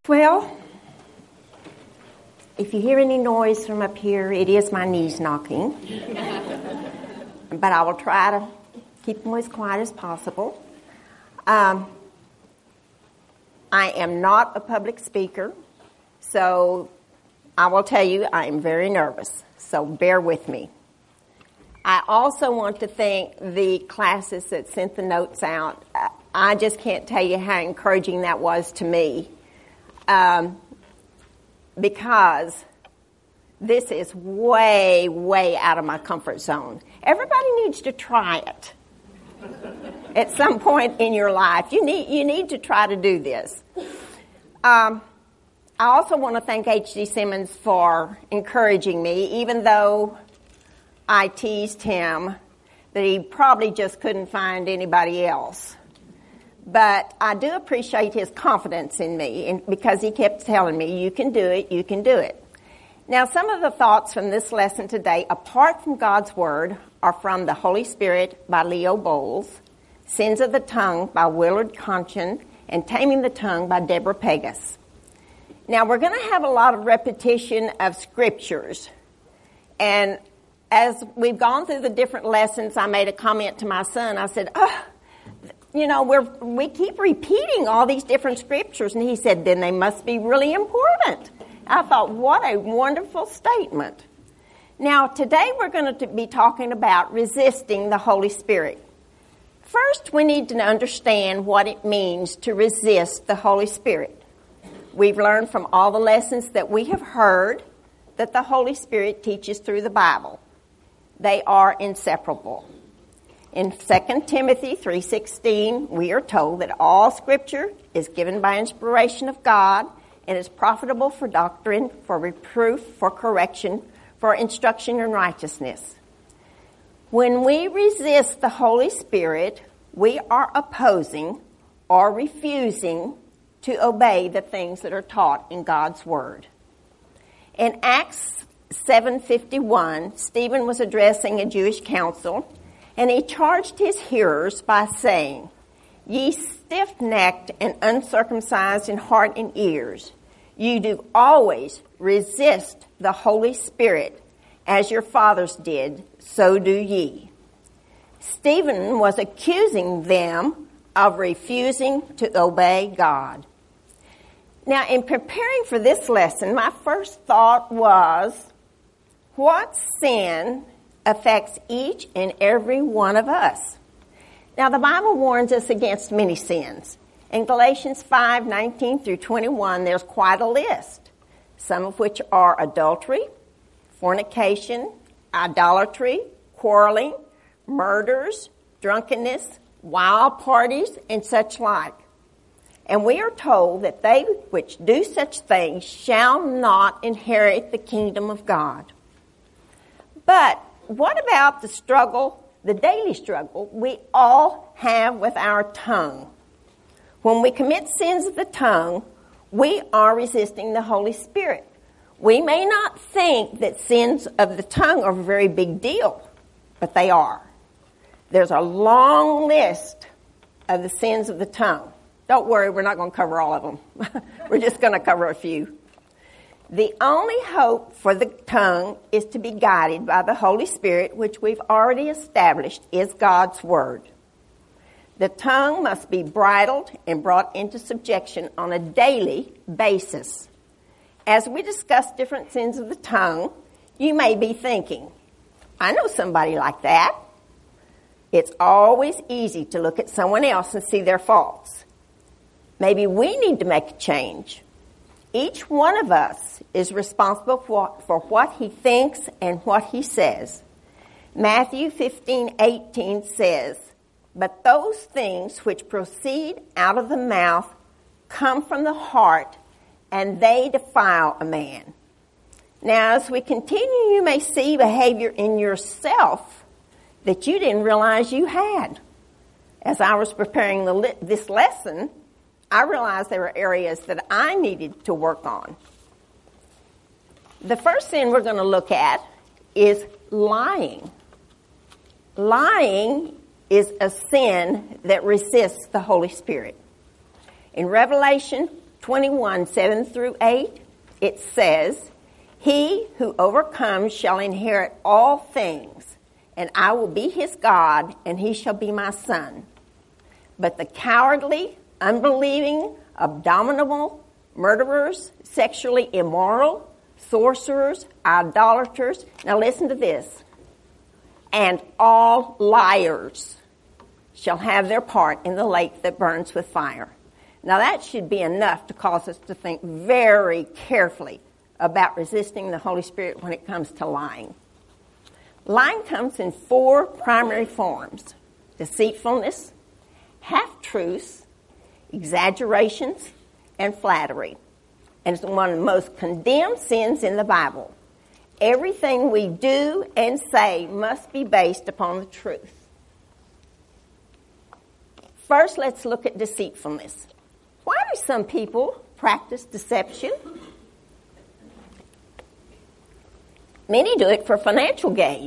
Well, if you hear any noise from up here, it is my knees knocking. But I will try to keep them as quiet as possible. I am not a public speaker, so I will tell you I am very nervous, so bear with me. I also want to thank the classes that sent the notes out. I just can't tell you how encouraging that was to me. Because this is way, way out of my comfort zone. Everybody needs to try it at some point in your life. You need to try to do this. I also want to thank H.D. Simmons for encouraging me, even though I teased him that he probably just couldn't find anybody else. But I do appreciate his confidence in me because he kept telling me, you can do it, you can do it. Now, some of the thoughts from this lesson today, apart from God's Word, are from The Holy Spirit by Leo Bowles, Sins of the Tongue by Willard Conchen, and Taming the Tongue by Deborah Pegas. Now, we're going to have a lot of repetition of scriptures. And as we've gone through the different lessons, I made a comment to my son. I said, we keep repeating all these different scriptures. And he said, then they must be really important. I thought, what a wonderful statement. Now, today we're going to be talking about resisting the Holy Spirit. First, we need to understand what it means to resist the Holy Spirit. We've learned from all the lessons that we have heard that the Holy Spirit teaches through the Bible. They are inseparable. In 2 Timothy 3:16, we are told that all Scripture is given by inspiration of God and is profitable for doctrine, for reproof, for correction, for instruction in righteousness. When we resist the Holy Spirit, we are opposing or refusing to obey the things that are taught in God's Word. In Acts 7:51, Stephen was addressing a Jewish council, and he charged his hearers by saying, "Ye stiff-necked and uncircumcised in heart and ears, you do always resist the Holy Spirit, as your fathers did, so do ye." Stephen was accusing them of refusing to obey God. Now, in preparing for this lesson, my first thought was, what sin affects each and every one of us? Now, the Bible warns us against many sins. In Galatians 5:19 through 21, there's quite a list, some of which are adultery, fornication, idolatry, quarreling, murders, drunkenness, wild parties, and such like. And we are told that they which do such things shall not inherit the kingdom of God. But what about the struggle, the daily struggle we all have with our tongue? When we commit sins of the tongue, we are resisting the Holy Spirit. We may not think that sins of the tongue are a very big deal, but they are. There's a long list of the sins of the tongue. Don't worry, we're not going to cover all of them. We're just going to cover a few. The only hope for the tongue is to be guided by the Holy Spirit, which we've already established is God's Word. The tongue must be bridled and brought into subjection on a daily basis. As we discuss different sins of the tongue, you may be thinking, I know somebody like that. It's always easy to look at someone else and see their faults. Maybe we need to make a change. Each one of us is responsible for what he thinks and what he says. Matthew 15:18 says, "But those things which proceed out of the mouth come from the heart, and they defile a man." Now, as we continue, you may see behavior in yourself that you didn't realize you had. As I was preparing this lesson, I realized there were areas that I needed to work on. The first sin we're going to look at is lying. Lying is a sin that resists the Holy Spirit. In Revelation 21, 7 through 8, it says, "He who overcomes shall inherit all things, and I will be his God, and he shall be my son. But the cowardly, unbelieving, abominable, murderers, sexually immoral, sorcerers, idolaters," now listen to this, "and all liars shall have their part in the lake that burns with fire." Now that should be enough to cause us to think very carefully about resisting the Holy Spirit when it comes to lying. Lying comes in 4 primary forms: deceitfulness, half-truths, exaggerations, and flattery. And it's one of the most condemned sins in the Bible. Everything we do and say must be based upon the truth. First, let's look at deceitfulness. Why do some people practice deception? Many do it for financial gain.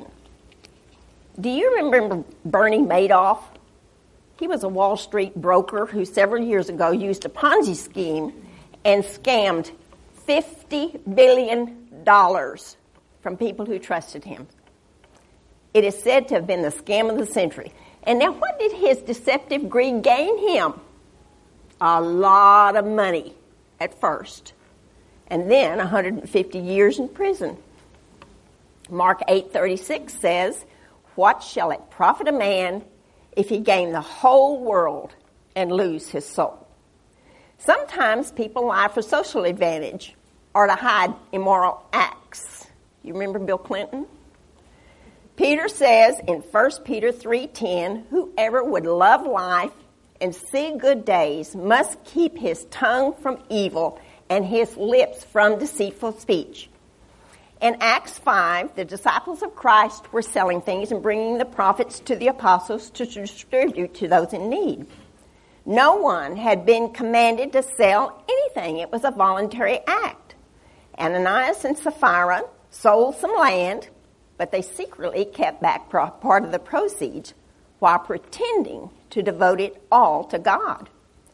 Do you remember Bernie Madoff? He was a Wall Street broker who several years ago used a Ponzi scheme and scammed $50 billion from people who trusted him. It is said to have been the scam of the century. And now what did his deceptive greed gain him? A lot of money at first, and then 150 years in prison. Mark 8:36 says, "What shall it profit a man if he gain the whole world and lose his soul?" Sometimes people lie for social advantage or to hide immoral acts. You remember Bill Clinton? Peter says in 1 Peter 3:10, "Whoever would love life and see good days must keep his tongue from evil and his lips from deceitful speech." In Acts 5, the disciples of Christ were selling things and bringing the prophets to the apostles to distribute to those in need. No one had been commanded to sell anything. It was a voluntary act. Ananias and Sapphira sold some land, but they secretly kept back part of the proceeds while pretending to devote it all to God.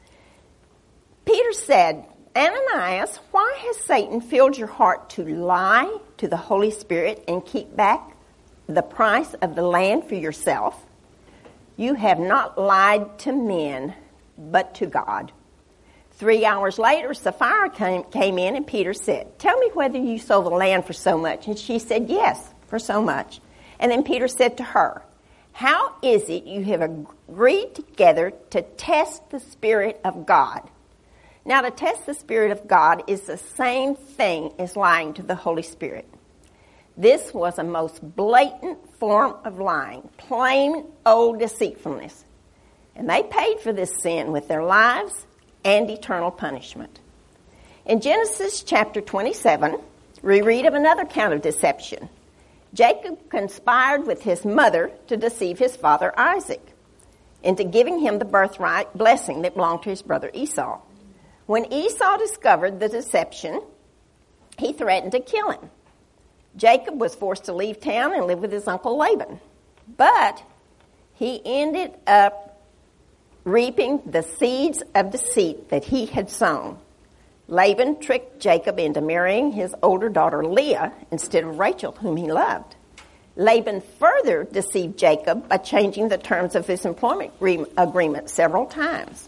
Peter said, "Ananias, why has Satan filled your heart to lie to the Holy Spirit and keep back the price of the land for yourself? You have not lied to men, but to God." 3 hours later, Sapphira came in and Peter said, "Tell me whether you sold the land for so much." And she said, "Yes, for so much." And then Peter said to her, "How is it you have agreed together to test the Spirit of God?" Now, to test the Spirit of God is the same thing as lying to the Holy Spirit. This was a most blatant form of lying, plain old deceitfulness. And they paid for this sin with their lives and eternal punishment. In Genesis chapter 27, we read of another kind of deception. Jacob conspired with his mother to deceive his father Isaac into giving him the birthright blessing that belonged to his brother Esau. When Esau discovered the deception, he threatened to kill him. Jacob was forced to leave town and live with his uncle Laban. But he ended up reaping the seeds of deceit that he had sown. Laban tricked Jacob into marrying his older daughter Leah instead of Rachel, whom he loved. Laban further deceived Jacob by changing the terms of his employment agreement several times.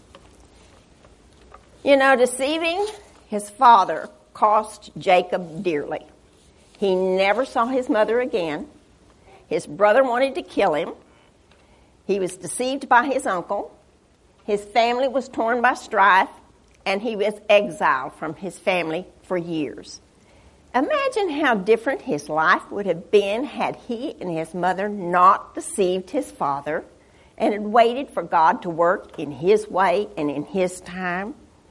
You know, deceiving his father cost Jacob dearly. He never saw his mother again. His brother wanted to kill him. He was deceived by his uncle. His family was torn by strife, and he was exiled from his family for years. Imagine how different his life would have been had he and his mother not deceived his father and had waited for God to work in his way and in his time.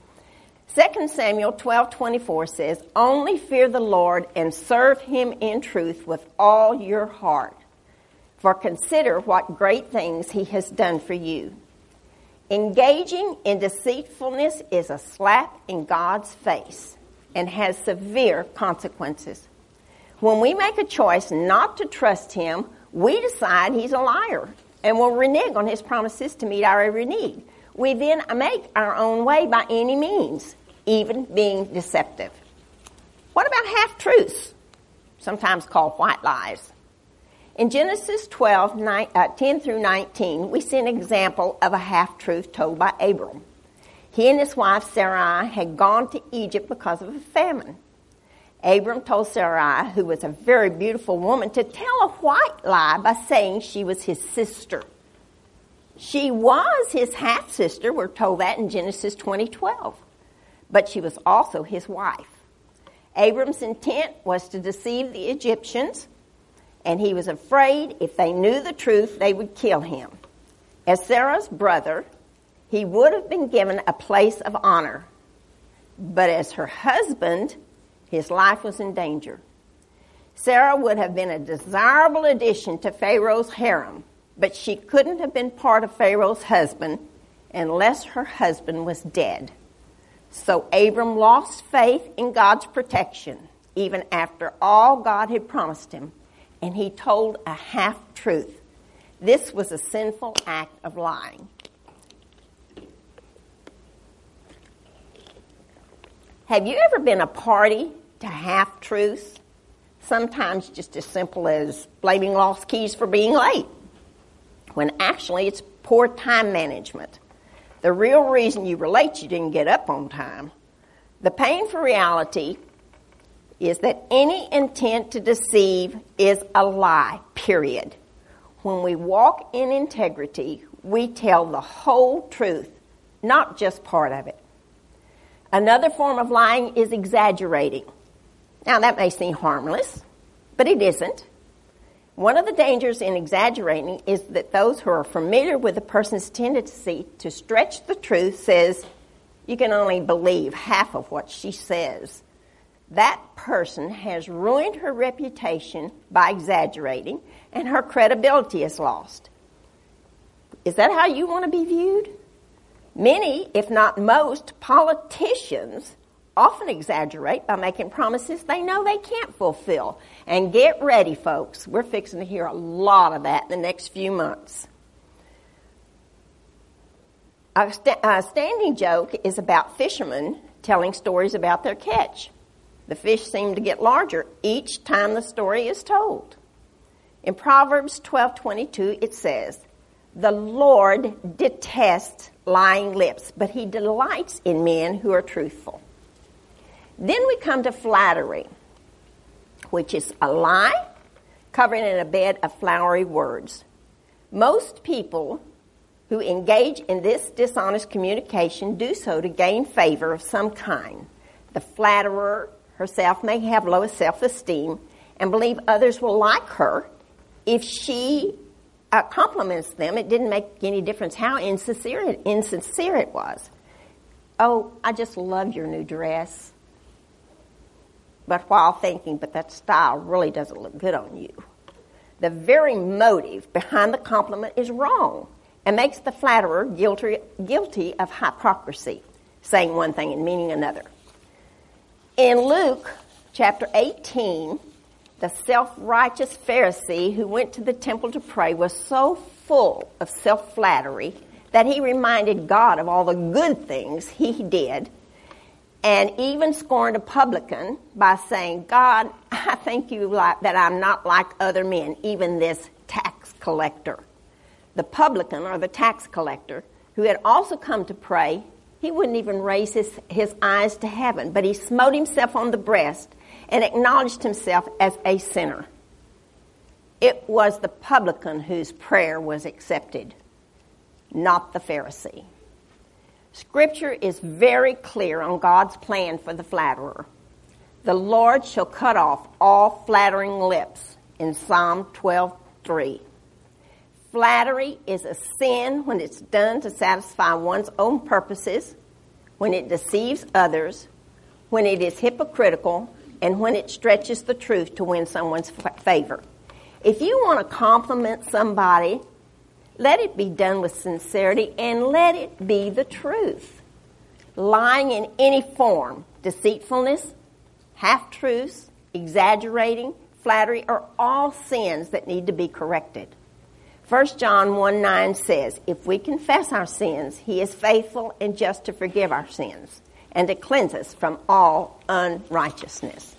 2 Samuel 12:24 says, "Only fear the Lord and serve him in truth with all your heart. For consider what great things he has done for you." Engaging in deceitfulness is a slap in God's face and has severe consequences. When we make a choice not to trust him, we decide he's a liar and will renege on his promises to meet our every need. We then make our own way by any means. even being deceptive. What about half-truths, sometimes called white lies? In Genesis 12, 10 through 19, we see an example of a half-truth told by Abram. He and his wife Sarai had gone to Egypt because of a famine. Abram told Sarai, who was a very beautiful woman, to tell a white lie by saying she was his sister. She was his half-sister, we're told that in Genesis 20:12, but she was also his wife. Abram's intent was to deceive the Egyptians, and he was afraid if they knew the truth, they would kill him. As Sarah's brother, he would have been given a place of honor, but as her husband, his life was in danger. Sarah would have been a desirable addition to Pharaoh's harem, but she couldn't have been part of Pharaoh's husband unless her husband was dead. So Abram lost faith in God's protection, even after all God had promised him, and he told a half-truth. This was a sinful act of lying. Have you ever been a party to half-truths? Sometimes just as simple as blaming lost keys for being late, when actually it's poor time management. The real reason you were late, you didn't get up on time. The painful reality is that any intent to deceive is a lie, period. When we walk in integrity, we tell the whole truth, not just part of it. Another form of lying is exaggerating. Now, that may seem harmless, but it isn't. One of the dangers in exaggerating is that those who are familiar with a person's tendency to stretch the truth says, you can only believe half of what she says. That person has ruined her reputation by exaggerating, and her credibility is lost. Is that how you want to be viewed? Many, if not most, politicians often exaggerate by making promises they know they can't fulfill. And get ready, folks. We're fixing to hear a lot of that in the next few months. A standing joke is about fishermen telling stories about their catch. The fish seem to get larger each time the story is told. In Proverbs 12:22, it says, "The Lord detests lying lips, but he delights in men who are truthful." Then we come to flattery, which is a lie covered in a bed of flowery words. Most people who engage in this dishonest communication do so to gain favor of some kind. The flatterer herself may have low self-esteem and believe others will like her. If she compliments them, it didn't make any difference how insincere it was. "Oh, I just love your new dress." But while thinking, but that style really doesn't look good on you. The very motive behind the compliment is wrong and makes the flatterer guilty of hypocrisy, saying one thing and meaning another. In Luke chapter 18, the self-righteous Pharisee who went to the temple to pray was so full of self-flattery that he reminded God of all the good things he did, and even scorned a publican by saying, "God, I thank you that I'm not like other men, even this tax collector." The publican, or the tax collector, who had also come to pray, he wouldn't even raise his eyes to heaven, but he smote himself on the breast and acknowledged himself as a sinner. It was the publican whose prayer was accepted, not the Pharisee. Scripture is very clear on God's plan for the flatterer. The Lord shall cut off all flattering lips in Psalm 12:3. Flattery is a sin when it's done to satisfy one's own purposes, when it deceives others, when it is hypocritical, and when it stretches the truth to win someone's favor. If you want to compliment somebody, let it be done with sincerity and let it be the truth. Lying in any form, deceitfulness, half-truths, exaggerating, flattery are all sins that need to be corrected. 1 John 1:9 says, "If we confess our sins, he is faithful and just to forgive our sins and to cleanse us from all unrighteousness.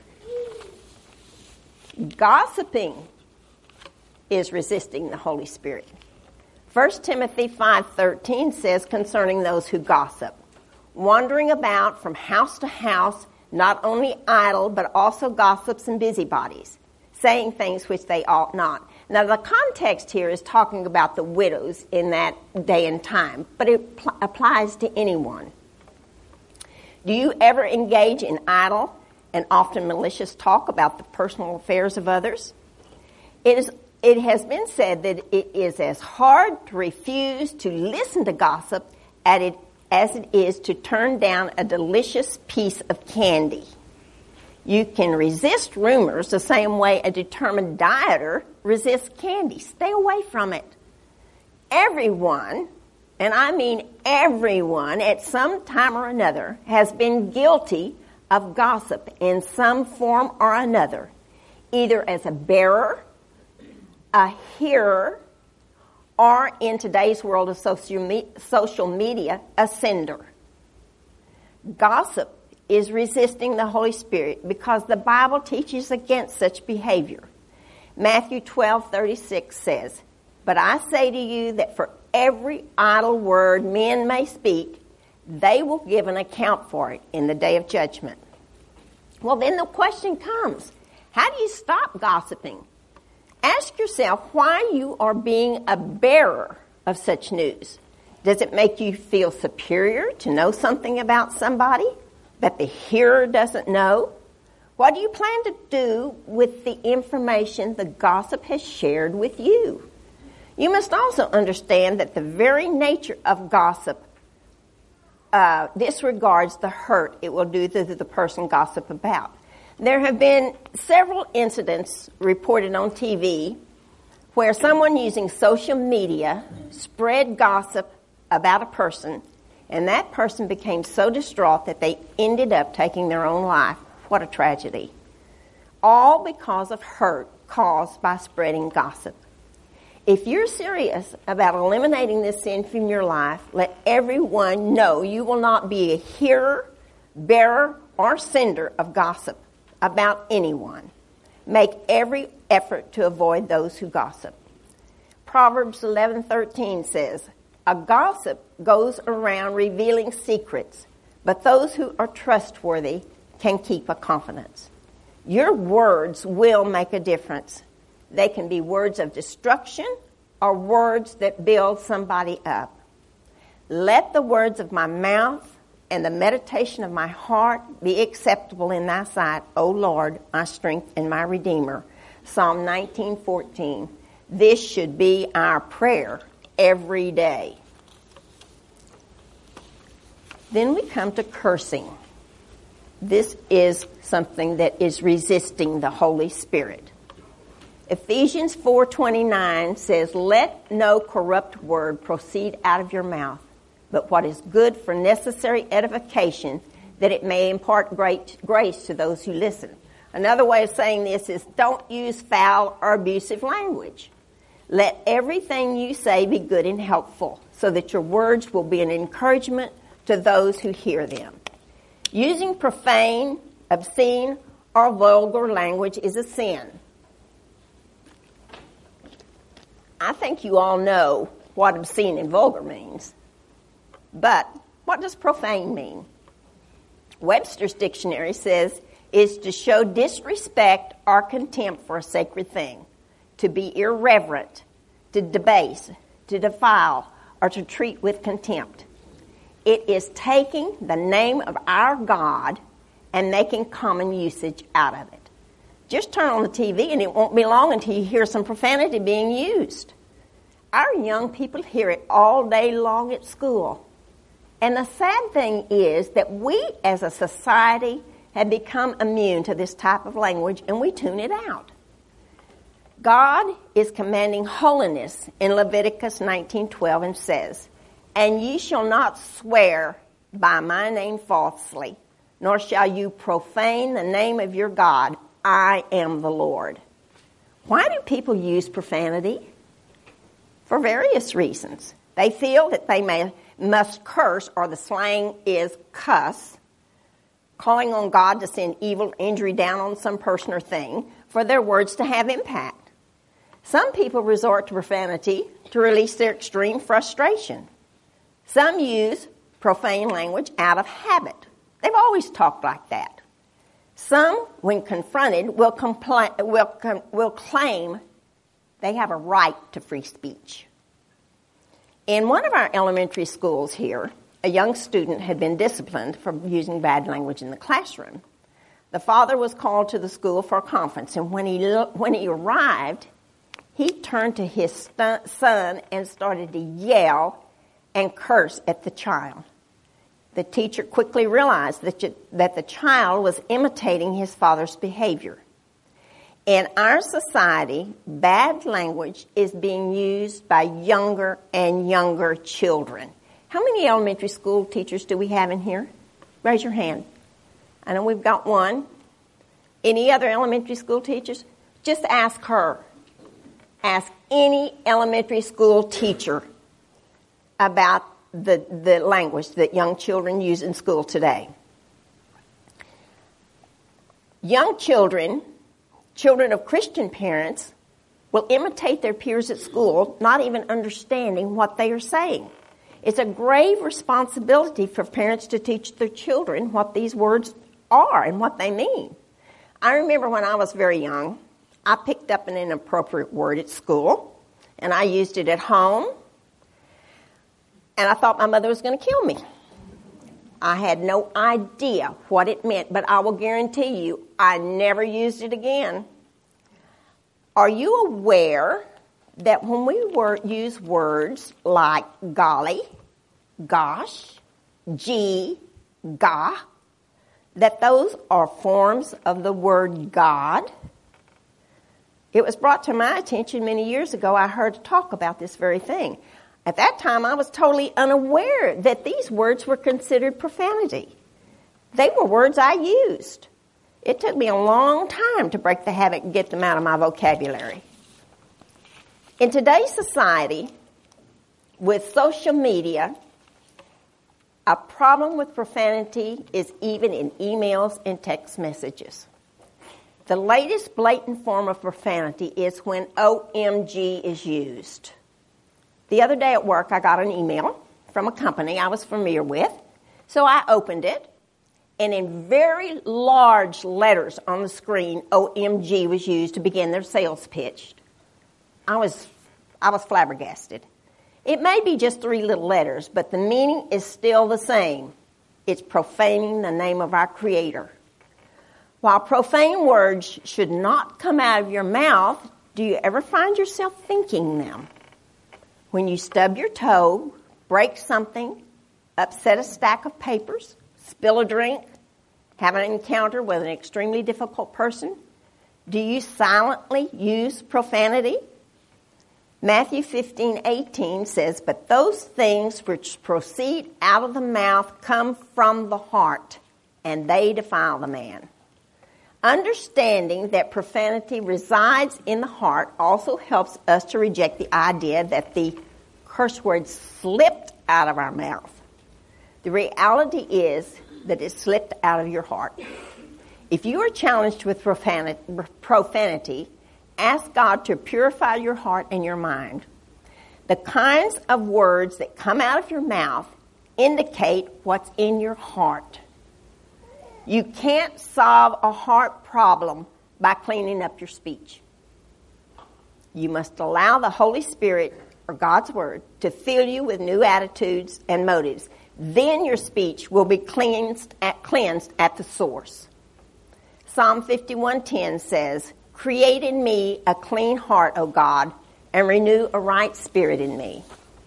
Gossiping is resisting the Holy Spirit. 1 Timothy 5:13 says concerning those who gossip, wandering about from house to house, not only idle, but also gossips and busybodies, saying things which they ought not. Now, the context here is talking about the widows in that day and time, but it applies to anyone. Do you ever engage in idle and often malicious talk about the personal affairs of others? It has been said that it is as hard to refuse to listen to gossip as it is to turn down a delicious piece of candy. You can resist rumors the same way a determined dieter resists candy. Stay away from it. Everyone, and I mean everyone, at some time or another, has been guilty of gossip in some form or another, either as a bearer, a hearer, or in today's world of social media, a sender. Gossip is resisting the Holy Spirit because the Bible teaches against such behavior. Matthew 12:36 says, "But I say to you that for every idle word men may speak, they will give an account for it in the day of judgment." Well, then the question comes, how do you stop gossiping? Ask yourself why you are being a bearer of such news. Does it make you feel superior to know something about somebody that the hearer doesn't know? What do you plan to do with the information the gossip has shared with you? You must also understand that the very nature of gossip disregards the hurt it will do to the person gossip about. There have been several incidents reported on TV where someone using social media spread gossip about a person, and that person became so distraught that they ended up taking their own life. What a tragedy. All because of hurt caused by spreading gossip. If you're serious about eliminating this sin from your life, let everyone know you will not be a hearer, bearer, or sender of gossip about anyone. Make every effort to avoid those who gossip. Proverbs 11:13 says, "A gossip goes around revealing secrets, but those who are trustworthy can keep a confidence." Your words will make a difference. They can be words of destruction or words that build somebody up. Let the words of my mouth and the meditation of my heart be acceptable in thy sight, O Lord, my strength and my Redeemer. Psalm 19:14. This should be our prayer every day. Then we come to cursing. This is something that is resisting the Holy Spirit. Ephesians 4:29 says, "Let no corrupt word proceed out of your mouth, but what is good for necessary edification, that it may impart great grace to those who listen." Another way of saying this is, don't use foul or abusive language. Let everything you say be good and helpful, so that your words will be an encouragement to those who hear them. Using profane, obscene, or vulgar language is a sin. I think you all know what obscene and vulgar means. But what does profane mean? Webster's dictionary says is to show disrespect or contempt for a sacred thing, to be irreverent, to debase, to defile, or to treat with contempt. It is taking the name of our God and making common usage out of it. Just turn on the TV and it won't be long until you hear some profanity being used. Our young people hear it all day long at school. And the sad thing is that we as a society have become immune to this type of language and we tune it out. God is commanding holiness in Leviticus 19:12 and says, "And ye shall not swear by my name falsely, nor shall you profane the name of your God. I am the Lord." Why do people use profanity? For various reasons. They feel that they may must curse, or the slang is cuss, calling on God to send evil injury down on some person or thing for their words to have impact. Some people resort to profanity to release their extreme frustration. Some use profane language out of habit. They've always talked like that. Some, when confronted, will claim they have a right to free speech. In one of our elementary schools here, a young student had been disciplined for using bad language in the classroom. The father was called to the school for a conference, and when he arrived, he turned to his son and started to yell and curse at the child. The teacher quickly realized that the child was imitating his father's behavior. In our society, bad language is being used by younger and younger children. How many elementary school teachers do we have in here? Raise your hand. I know we've got one. Any other elementary school teachers? Just ask her. Ask any elementary school teacher about the language that young children use in school today. Young children of Christian parents, will imitate their peers at school, not even understanding what they are saying. It's a grave responsibility for parents to teach their children what these words are and what they mean. I remember when I was very young, I picked up an inappropriate word at school, and I used it at home, and I thought my mother was going to kill me. I had no idea what it meant, but I will guarantee you I never used it again. Are you aware that when we use words like golly, gosh, gee, gah, that those are forms of the word God? It was brought to my attention many years ago. I heard talk about this very thing. At that time, I was totally unaware that these words were considered profanity. They were words I used. It took me a long time to break the habit and get them out of my vocabulary. In today's society, with social media, a problem with profanity is even in emails and text messages. The latest blatant form of profanity is when OMG is used. The other day at work, I got an email from a company I was familiar with, so I opened it, and in very large letters on the screen, OMG was used to begin their sales pitch. I was flabbergasted. It may be just 3 little letters, but the meaning is still the same. It's profaning the name of our Creator. While profane words should not come out of your mouth, do you ever find yourself thinking them? When you stub your toe, break something, upset a stack of papers, spill a drink, have an encounter with an extremely difficult person, do you silently use profanity? Matthew 15:18 says, "But those things which proceed out of the mouth come from the heart, and they defile the man." Understanding that profanity resides in the heart also helps us to reject the idea that the curse word slipped out of our mouth. The reality is that it slipped out of your heart. If you are challenged with profanity, ask God to purify your heart and your mind. The kinds of words that come out of your mouth indicate what's in your heart. You can't solve a heart problem by cleaning up your speech. You must allow the Holy Spirit, or God's Word, to fill you with new attitudes and motives. Then your speech will be cleansed at the source. Psalm 51:10 says, "Create in me a clean heart, O God, and renew a right spirit in me."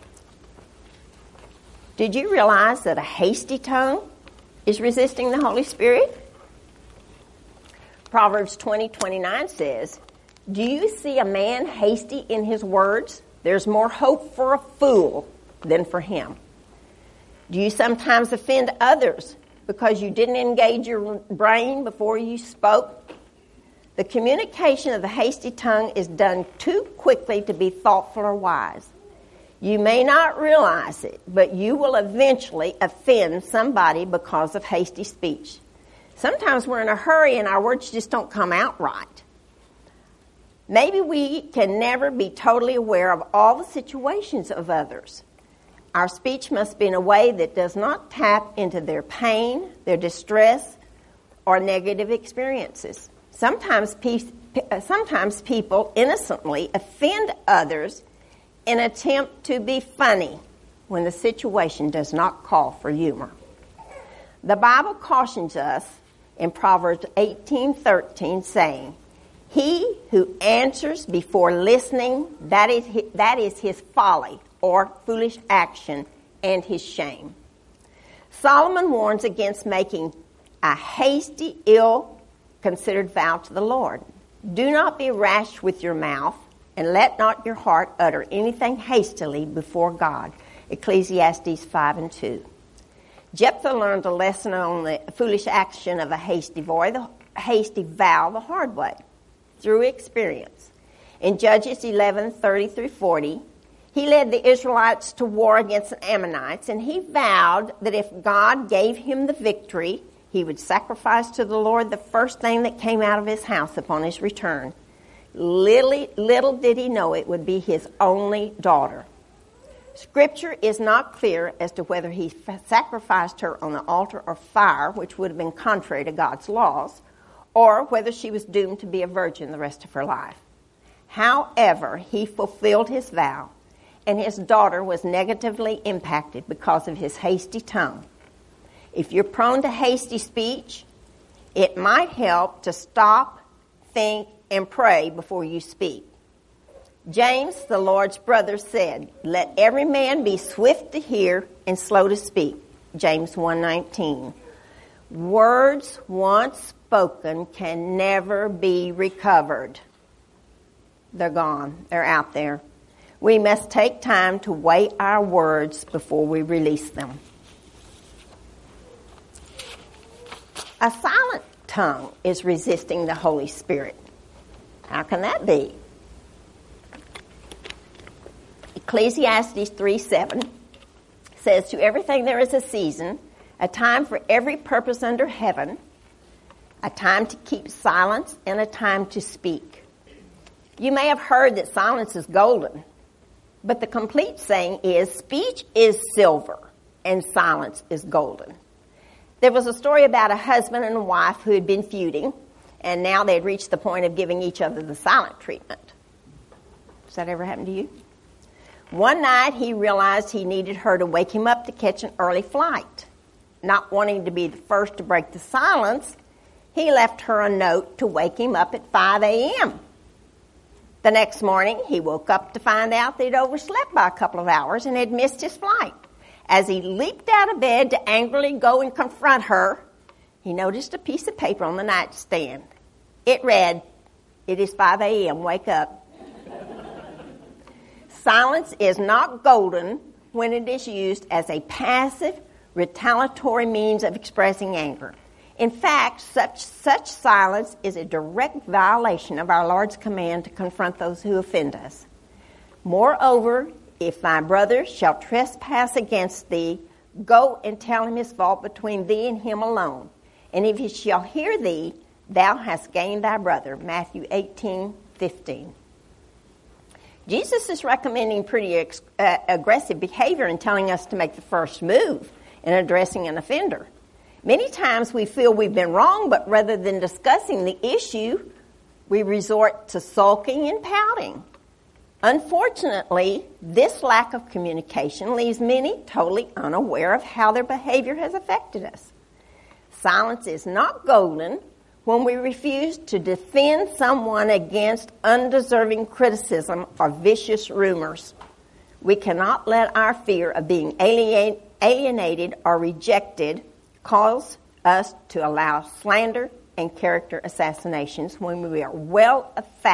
Did you realize that a hasty tongue is resisting the Holy Spirit? Proverbs 20:29 says, "Do you see a man hasty in his words? There's more hope for a fool than for him." Do you sometimes offend others because you didn't engage your brain before you spoke? The communication of the hasty tongue is done too quickly to be thoughtful or wise. You may not realize it, but you will eventually offend somebody because of hasty speech. Sometimes we're in a hurry and our words just don't come out right. Maybe we can never be totally aware of all the situations of others. Our speech must be in a way that does not tap into their pain, their distress, or negative experiences. Sometimes people innocently offend others in an attempt to be funny when the situation does not call for humor. The Bible cautions us in Proverbs 18:13, saying, "He who answers before listening, that is his folly or foolish action and his shame." Solomon warns against making a hasty, ill-considered vow to the Lord. Do not be rash with your mouth, and let not your heart utter anything hastily before God. Ecclesiastes 5:2. Jephthah learned a lesson on the foolish action of a hasty vow the hard way, through experience. In Judges 11:30-40, he led the Israelites to war against the Ammonites, and he vowed that if God gave him the victory, he would sacrifice to the Lord the first thing that came out of his house upon his return. Little did he know it would be his only daughter. Scripture is not clear as to whether he sacrificed her on the altar of fire, which would have been contrary to God's laws, or whether she was doomed to be a virgin the rest of her life. However, he fulfilled his vow, and his daughter was negatively impacted because of his hasty tongue. If you're prone to hasty speech, it might help to stop, think, and pray before you speak. James, the Lord's brother, said, "Let every man be swift to hear and slow to speak." James 1:19. Words once spoken can never be recovered. They're gone. They're out there. We must take time to weigh our words before we release them. A silent tongue is resisting the Holy Spirit. How can that be? Ecclesiastes 3:7 says, "To everything there is a season, a time for every purpose under heaven, a time to keep silence and a time to speak." You may have heard that silence is golden, but the complete saying is speech is silver and silence is golden. There was a story about a husband and a wife who had been feuding, and now they had reached the point of giving each other the silent treatment. Does that ever happen to you? One night he realized he needed her to wake him up to catch an early flight. Not wanting to be the first to break the silence, he left her a note to wake him up at 5 a.m. The next morning, he woke up to find out that he'd overslept by a couple of hours and had missed his flight. As he leaped out of bed to angrily go and confront her, he noticed a piece of paper on the nightstand. It read, "It is 5 a.m., wake up." Silence is not golden when it is used as a passive, retaliatory means of expressing anger. In fact, such silence is a direct violation of our Lord's command to confront those who offend us. Moreover, if thy brother shall trespass against thee, go and tell him his fault between thee and him alone. And if he shall hear thee, thou hast gained thy brother. Matthew 18:15. Jesus is recommending pretty aggressive behavior and telling us to make the first move in addressing an offender. Many times we feel we've been wrong, but rather than discussing the issue, we resort to sulking and pouting. Unfortunately, this lack of communication leaves many totally unaware of how their behavior has affected us. Silence is not golden when we refuse to defend someone against undeserving criticism or vicious rumors. We cannot let our fear of being alienated or rejected cause us to allow slander and character assassinations when we are well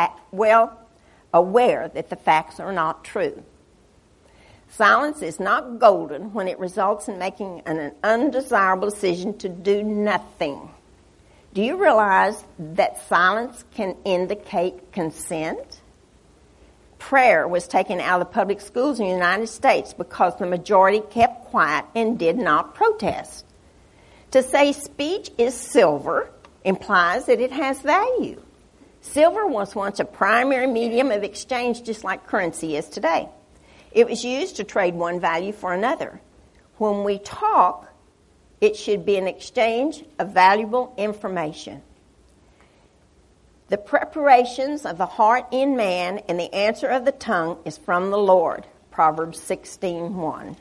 aware that the facts are not true. Silence is not golden when it results in making an undesirable decision to do nothing. Do you realize that silence can indicate consent? Prayer was taken out of the public schools in the United States because the majority kept quiet and did not protest. To say speech is silver implies that it has value. Silver was once a primary medium of exchange, just like currency is today. It was used to trade one value for another. When we talk, it should be an exchange of valuable information. The preparations of the heart in man and the answer of the tongue is from the Lord. Proverbs 16:1.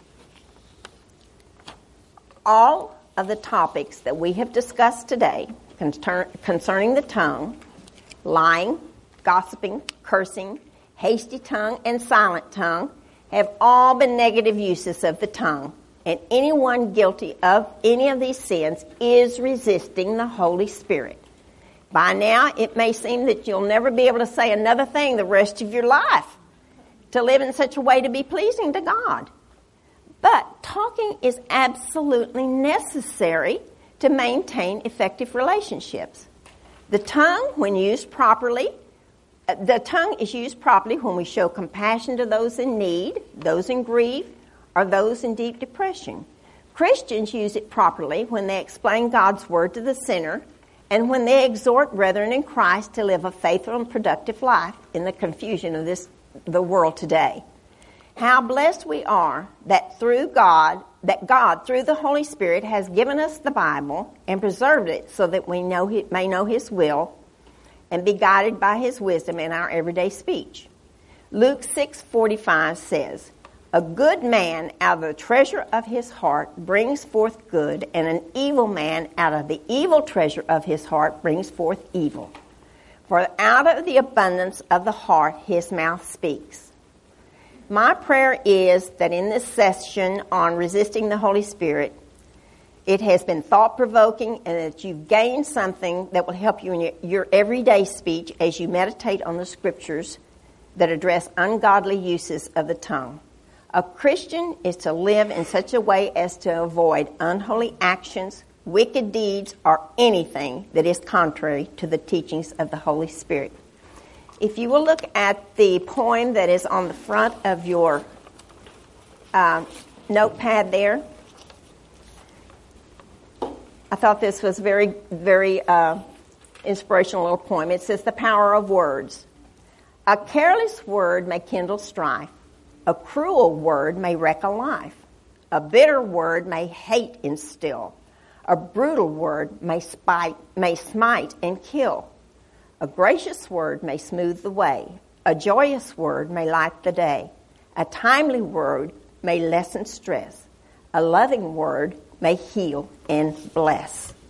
All of the topics that we have discussed today concerning the tongue, lying, gossiping, cursing, hasty tongue, and silent tongue, have all been negative uses of the tongue. And anyone guilty of any of these sins is resisting the Holy Spirit. By now, it may seem that you'll never be able to say another thing the rest of your life to live in such a way to be pleasing to God. But talking is absolutely necessary to maintain effective relationships. The tongue is used properly when we show compassion to those in need, those in grief, or those in deep depression. Christians use it properly when they explain God's word to the sinner and when they exhort brethren in Christ to live a faithful and productive life in the confusion of the world today. How blessed we are that God, through the Holy Spirit, has given us the Bible and preserved it so that we may know His will and be guided by His wisdom in our everyday speech. Luke 6:45 says, "A good man out of the treasure of his heart brings forth good, and an evil man out of the evil treasure of his heart brings forth evil. For out of the abundance of the heart his mouth speaks." My prayer is that in this session on resisting the Holy Spirit, it has been thought-provoking and that you've gained something that will help you in your everyday speech as you meditate on the scriptures that address ungodly uses of the tongue. A Christian is to live in such a way as to avoid unholy actions, wicked deeds, or anything that is contrary to the teachings of the Holy Spirit. If you will look at the poem that is on the front of your notepad there, I thought this was very, very inspirational little poem. It says, "The power of words. A careless word may kindle strife. A cruel word may wreck a life. A bitter word may hate instill. A brutal word may smite and kill. A gracious word may smooth the way. A joyous word may light the day. A timely word may lessen stress. A loving word may heal and bless."